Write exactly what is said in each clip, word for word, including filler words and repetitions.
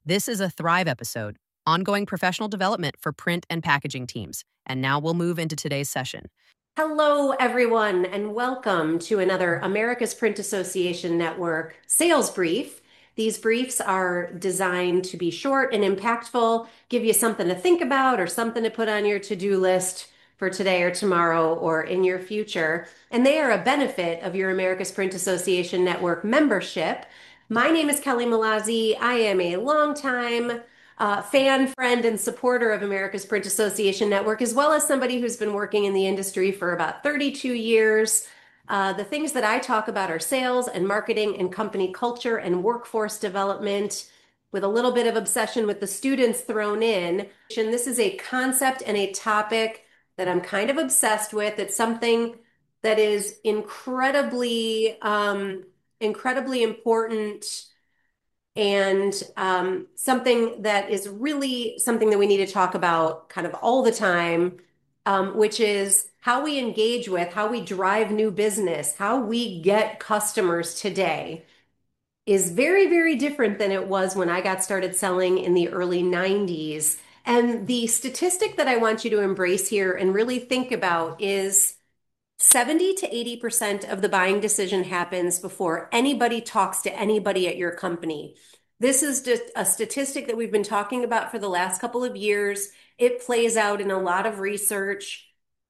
This is a Thrive episode, ongoing professional development for print and packaging teams. And now we'll move into today's session. Hello, everyone, and welcome to another America's Print Association Network sales brief. These briefs are designed to be short and impactful, give you something to think about or something to put on your to-do list for today or tomorrow or in your future. And they are a benefit of your America's Print Association Network membership. My name is Kelly Malazzi. I am a longtime uh, fan, friend, and supporter of America's Print Association Network, as well as somebody who's been working in the industry for about thirty-two years. Uh, the things that I talk about are sales and marketing and company culture and workforce development, with a little bit of obsession with the students thrown in. And this is a concept and a topic that I'm kind of obsessed with. It's something that is incredibly, um, incredibly important and um, something that is really something that we need to talk about kind of all the time, um, which is how we engage with, how we drive new business, how we get customers today is very, very different than it was when I got started selling in the early nineties. And the statistic that I want you to embrace here and really think about is seventy to eighty percent of the buying decision happens before anybody talks to anybody at your company. This is just a statistic that we've been talking about for the last couple of years. It plays out in a lot of research.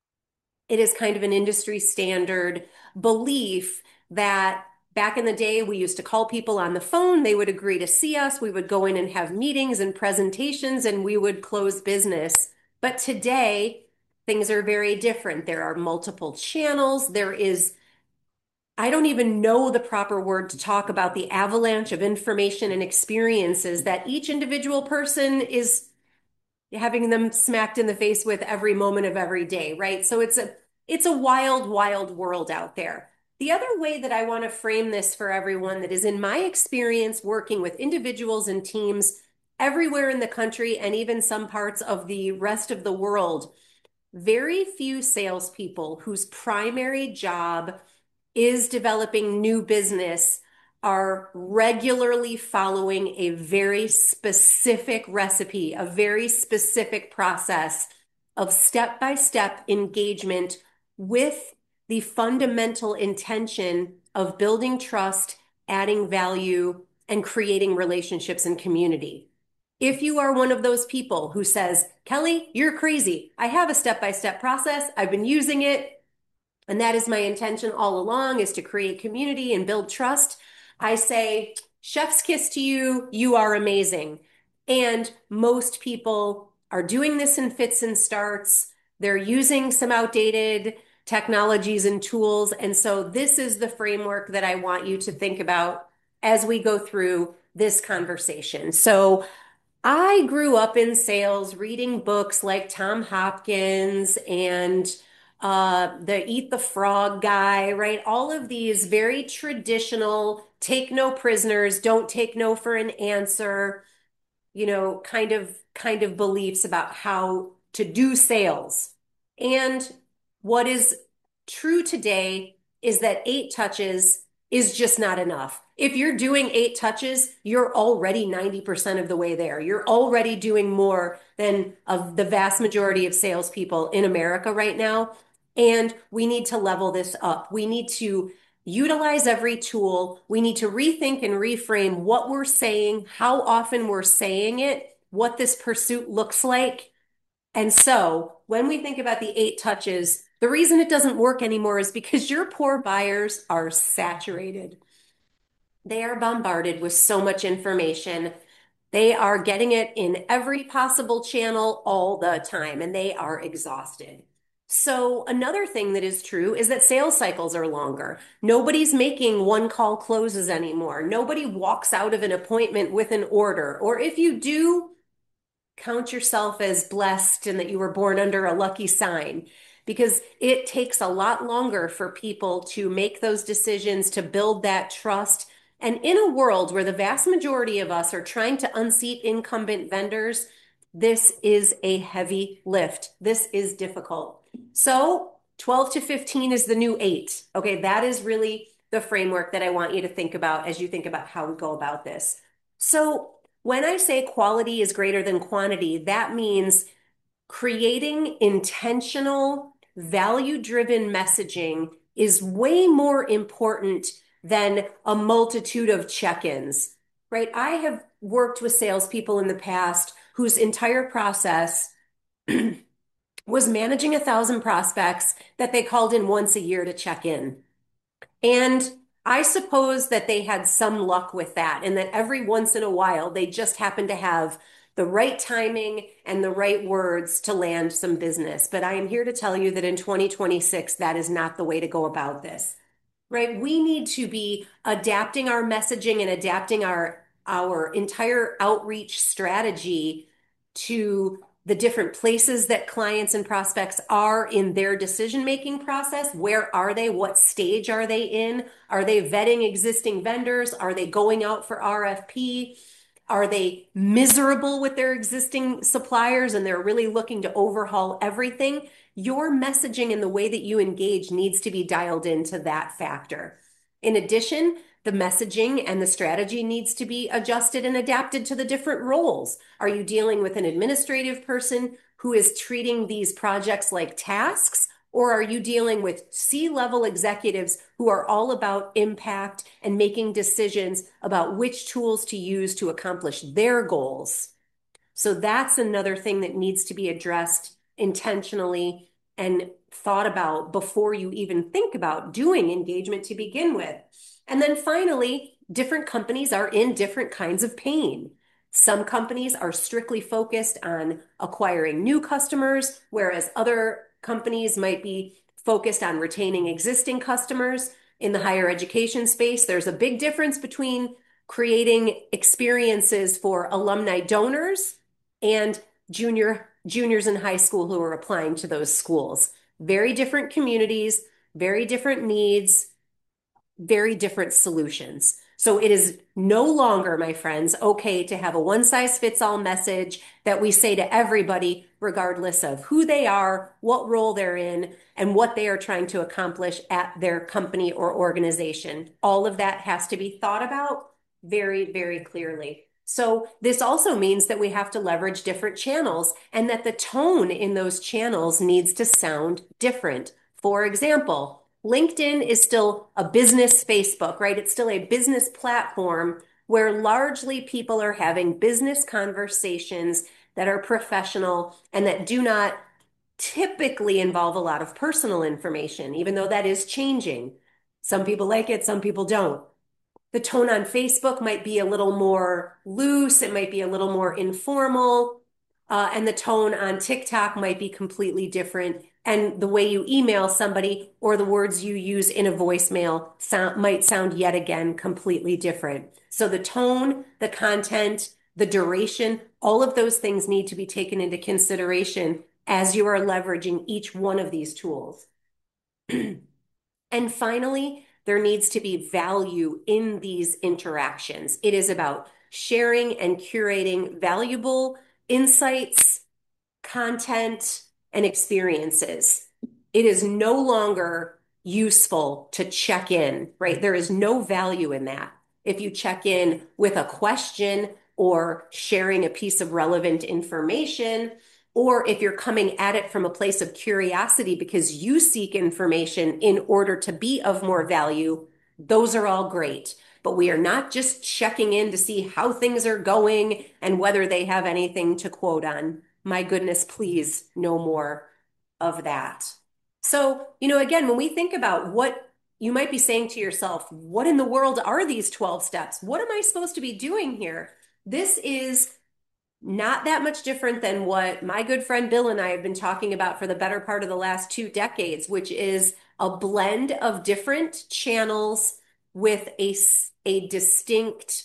It is kind of an industry standard belief that back in the day, we used to call people on the phone. They would agree to see us. We would go in and have meetings and presentations, and we would close business. But today, things are very different. There are multiple channels. There is, I don't even know the proper word to talk about the avalanche of information and experiences that each individual person is having them smacked in the face with every moment of every day, right? So it's a it's a wild, wild world out there. The other way that I want to frame this for everyone that is in my experience working with individuals and teams everywhere in the country and even some parts of the rest of the world, very few salespeople whose primary job is developing new business are regularly following a very specific recipe, a very specific process of step-by-step engagement with the fundamental intention of building trust, adding value, and creating relationships and community. If you are one of those people who says, Kelly, you're crazy. I have a step-by-step process. I've been using it. And that is my intention all along, is to create community and build trust. I say, chef's kiss to you. You are amazing. And most people are doing this in fits and starts. They're using some outdated technologies and tools. And so this is the framework that I want you to think about as we go through this conversation. So I grew up in sales, reading books like Tom Hopkins and uh, the Eat the Frog guy, right? All of these very traditional, take no prisoners, don't take no for an answer, you know, kind of kind of beliefs about how to do sales. And what is true today is that eight touches is just not enough. If you're doing eight touches, you're already ninety percent of the way there. You're already doing more than of the vast majority of salespeople in America right now. And we need to level this up. We need to utilize every tool. We need to rethink and reframe what we're saying, how often we're saying it, what this pursuit looks like. And so when we think about the eight touches, the reason it doesn't work anymore is because your poor buyers are saturated. They are bombarded with so much information. They are getting it in every possible channel all the time, and they are exhausted. So another thing that is true is that sales cycles are longer. Nobody's making one call closes anymore. Nobody walks out of an appointment with an order. Or if you do, count yourself as blessed and that you were born under a lucky sign, because it takes a lot longer for people to make those decisions, to build that trust. And in a world where the vast majority of us are trying to unseat incumbent vendors, this is a heavy lift. This is difficult. So twelve to fifteen is the new eight. Okay, that is really the framework that I want you to think about as you think about how we go about this. So When I say quality is greater than quantity, that means creating intentional, value-driven messaging is way more important than a multitude of check-ins, right? I have worked with salespeople in the past whose entire process was managing a thousand prospects that they called in once a year to check in. And I suppose that they had some luck with that, and that every once in a while they just happened to have the right timing and the right words to land some business. But I am here to tell you that in twenty twenty-six, that is not the way to go about this, right? We need to be adapting our messaging and adapting our, our entire outreach strategy to the different places that clients and prospects are in their decision-making process. Where are they? What stage are they in? Are they vetting existing vendors? Are they going out for R F P? Are they miserable with their existing suppliers and they're really looking to overhaul everything? Your messaging and the way that you engage needs to be dialed into that factor. In addition, the messaging and the strategy needs to be adjusted and adapted to the different roles. Are you dealing with an administrative person who is treating these projects like tasks? Or are you dealing with C-level executives who are all about impact and making decisions about which tools to use to accomplish their goals? So that's another thing that needs to be addressed intentionally and thought about before you even think about doing engagement to begin with. And then finally, different companies are in different kinds of pain. Some companies are strictly focused on acquiring new customers, whereas other companies might be focused on retaining existing customers. In the higher education space, there's a big difference between creating experiences for alumni donors and junior juniors in high school who are applying to those schools. Very different communities, very different needs, very different solutions. So it is no longer, my friends, okay to have a one-size-fits-all message that we say to everybody, regardless of who they are, what role they're in, and what they are trying to accomplish at their company or organization. All of that has to be thought about very, very clearly. So this also means that we have to leverage different channels and that the tone in those channels needs to sound different. For example, LinkedIn is still a business Facebook, right? It's still a business platform where largely people are having business conversations that are professional and that do not typically involve a lot of personal information, even though that is changing. Some people like it, some people don't. The tone on Facebook might be a little more loose, it might be a little more informal, uh, and the tone on TikTok might be completely different. And the way you email somebody or the words you use in a voicemail sound, might sound yet again completely different. So the tone, the content, the duration, all of those things need to be taken into consideration as you are leveraging each one of these tools. And finally, there needs to be value in these interactions. It is about sharing and curating valuable insights, content, and experiences. It is no longer useful to check in, right? There is no value in that. If you check in with a question or sharing a piece of relevant information, or if you're coming at it from a place of curiosity because you seek information in order to be of more value, those are all great. But we are not just checking in to see how things are going and whether they have anything to quote on. My goodness, please, no more of that. So, you know, again, when we think about what you might be saying to yourself, what in the world are these twelve steps? What am I supposed to be doing here? This is not that much different than what my good friend Bill and I have been talking about for the better part of the last two decades, which is a blend of different channels with a, a distinct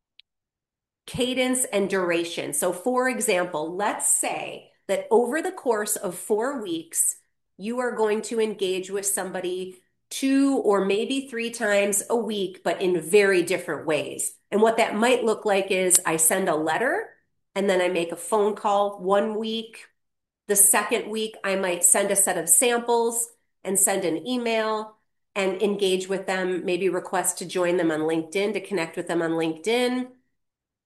cadence and duration. So for example, let's say that over the course of four weeks, you are going to engage with somebody two or maybe three times a week, but in very different ways. And what that might look like is I send a letter and then I make a phone call one week. The second week, I might send a set of samples and send an email and engage with them, maybe request to join them on LinkedIn, to connect with them on LinkedIn.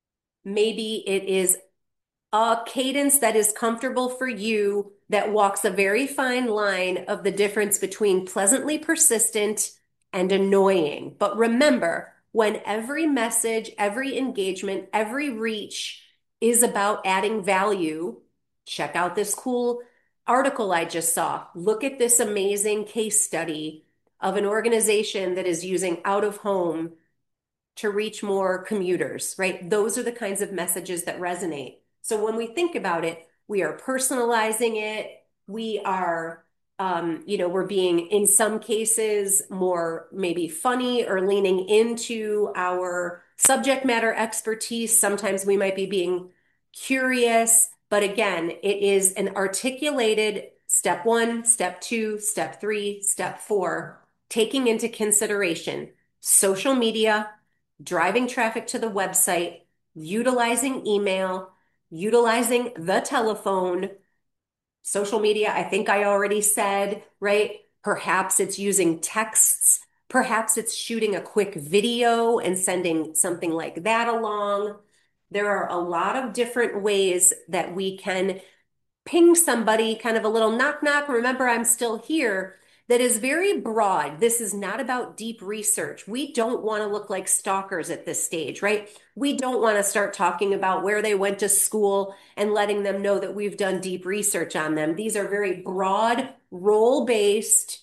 Maybe it is a cadence that is comfortable for you that walks a very fine line of the difference between pleasantly persistent and annoying. But remember, when every message, every engagement, every reach is about adding value, check out this cool article I just saw. Look at this amazing case study of an organization that is using out of home to reach more commuters, right? Those are the kinds of messages that resonate. So when we think about it, we are personalizing it. We are, um, you know, we're being, in some cases, more maybe funny or leaning into our subject matter expertise. Sometimes we might be being curious, but again, it is an articulated step one, step two, step three, step four, taking into consideration social media, driving traffic to the website, utilizing email, utilizing the telephone, social media. I think I already said, right? Perhaps it's using texts. Perhaps it's shooting a quick video and sending something like that along. There are a lot of different ways that we can ping somebody, kind of a little knock knock, remember I'm still here, that is very broad. This is not about deep research. We don't want to look like stalkers at this stage, right? We don't want to start talking about where they went to school and letting them know that we've done deep research on them. These are very broad, role-based,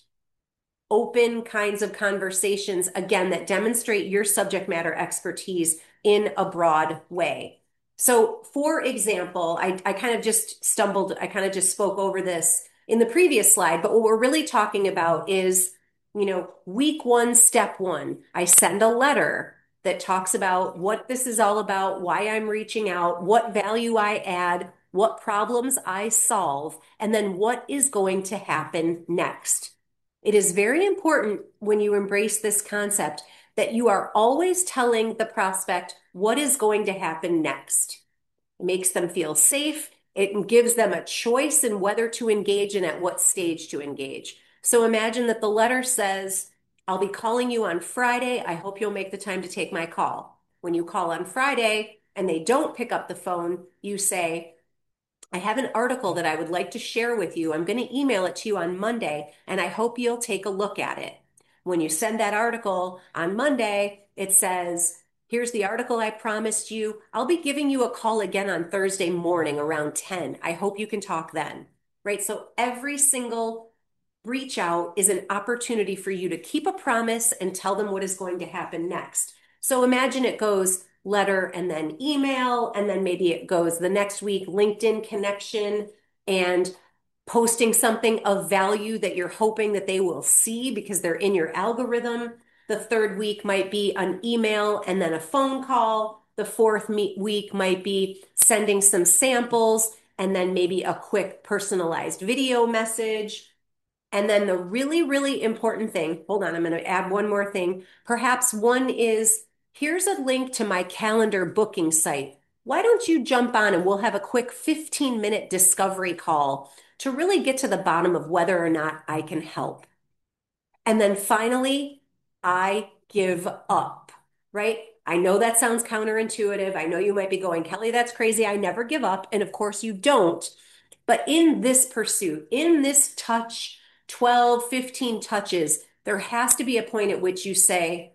open kinds of conversations, again, that demonstrate your subject matter expertise in a broad way. So for example, I, I kind of just stumbled, I kind of just spoke over this in the previous slide, but what we're really talking about is, you know, week one, step one, I send a letter that talks about what this is all about, why I'm reaching out, what value I add, what problems I solve, and then what is going to happen next. It is very important when you embrace this concept that you are always telling the prospect what is going to happen next. It makes them feel safe. It gives them a choice in whether to engage and at what stage to engage. So imagine that the letter says, I'll be calling you on Friday. I hope you'll make the time to take my call. When you call on Friday and they don't pick up the phone, you say, I have an article that I would like to share with you. I'm going to email it to you on Monday, and I hope you'll take a look at it. When you send that article on Monday, it says, here's the article I promised you. I'll be giving you a call again on Thursday morning around ten. I hope you can talk then, right? So every single reach out is an opportunity for you to keep a promise and tell them what is going to happen next. So imagine it goes letter and then email, and then maybe it goes the next week, LinkedIn connection and posting something of value that you're hoping that they will see because they're in your algorithm. The third week might be an email and then a phone call. The fourth week might be sending some samples and then maybe a quick personalized video message. And then the really, really important thing, hold on, I'm going to add one more thing. Perhaps one is, here's a link to my calendar booking site. Why don't you jump on and we'll have a quick fifteen minute discovery call to really get to the bottom of whether or not I can help. And then finally, I give up, right? I know that sounds counterintuitive. I know you might be going, Kelly, that's crazy. I never give up. And of course you don't. But in this pursuit, in this touch, twelve, fifteen touches, there has to be a point at which you say,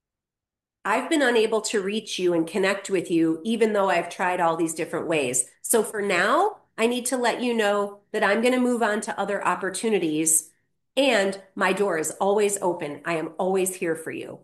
I've been unable to reach you and connect with you, even though I've tried all these different ways. So for now, I need to let you know that I'm going to move on to other opportunities, and my door is always open. I am always here for you.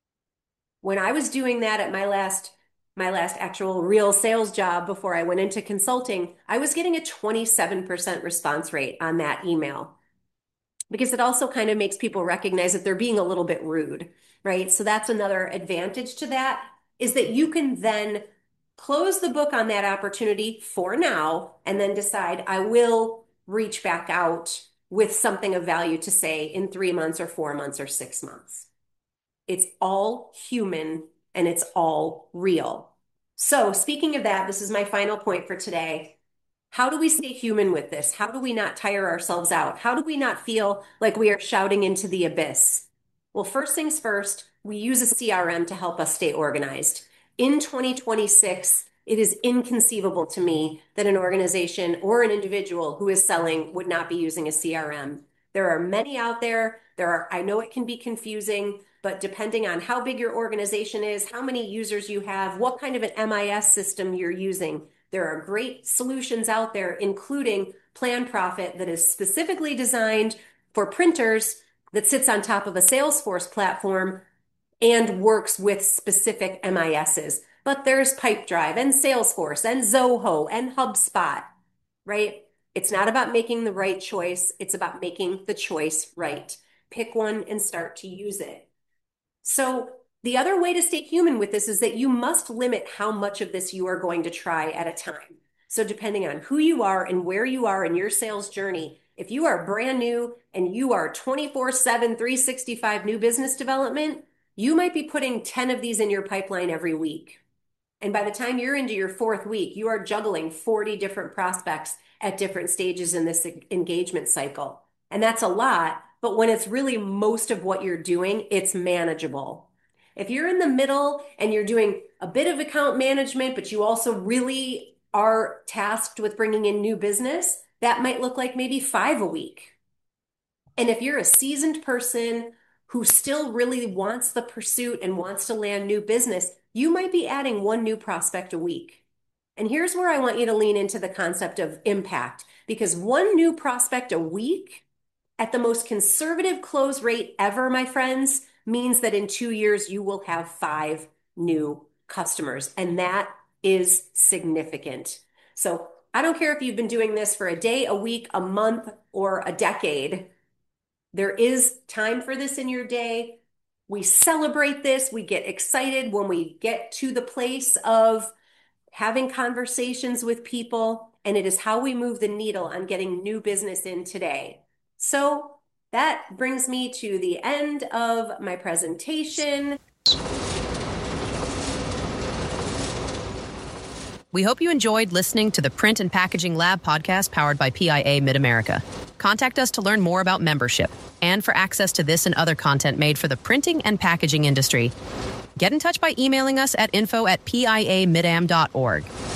When I was doing that at my last my last actual real sales job before I went into consulting, I was getting a twenty-seven percent response rate on that email, because it also kind of makes people recognize that they're being a little bit rude, right? So that's another advantage to that, is that you can then close the book on that opportunity for now and then decide, I will reach back out with something of value to say in three months or four months or six months. It's all human and it's all real. So speaking of that, this is my final point for today. How do we stay human with this? How do we not tire ourselves out? How do we not feel like we are shouting into the abyss? Well, first things first, we use a C R M to help us stay organized. In twenty twenty-six, It is inconceivable to me that an organization or an individual who is selling would not be using a C R M. There are many out there. There are, I know it can be confusing, but depending on how big your organization is, how many users you have, what kind of an M I S system you're using, there are great solutions out there, including PlanProfit, that is specifically designed for printers, that sits on top of a Salesforce platform and works with specific M I Ss. But there's Pipedrive and Salesforce and Zoho and HubSpot, right? It's not about making the right choice. It's about making the choice right. Pick one and start to use it. So the other way to stay human with this is that you must limit how much of this you are going to try at a time. So depending on who you are and where you are in your sales journey, if you are brand new and you are twenty-four seven, three sixty-five new business development, you might be putting ten of these in your pipeline every week. And by the time you're into your fourth week, you are juggling forty different prospects at different stages in this engagement cycle. And that's a lot, but when it's really most of what you're doing, it's manageable. If you're in the middle and you're doing a bit of account management, but you also really are tasked with bringing in new business, that might look like maybe five a week. And if you're a seasoned person who still really wants the pursuit and wants to land new business, you might be adding one new prospect a week. And here's where I want you to lean into the concept of impact, because one new prospect a week at the most conservative close rate ever, my friends, means that in two years, you will have five new customers. And that is significant. So I don't care if you've been doing this for a day, a week, a month, or a decade. There is time for this in your day. We celebrate this. We get excited when we get to the place of having conversations with people, and it is how we move the needle on getting new business in today. So that brings me to the end of my presentation. We hope you enjoyed listening to the Print and Packaging Lab podcast powered by P I A Mid-America. Contact us to learn more about membership and for access to this and other content made for the printing and packaging industry. Get in touch by emailing us at info at p i a midam dot org.